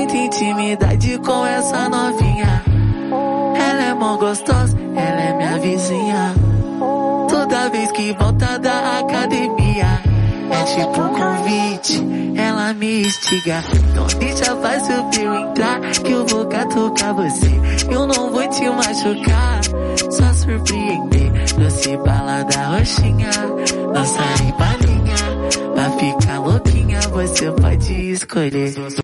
muita intimidade com essa novinha. Ela é mó gostosa, ela é minha vizinha. Toda vez que volta da academia, é tipo um convite, ela me instiga. Então deixa fácil eu entrar, que eu vou catucar você. Eu não vou te machucar, só surpreender. Doce balada roxinha, nossa ribalinha. Pra ficar louquinha, você pode escolher.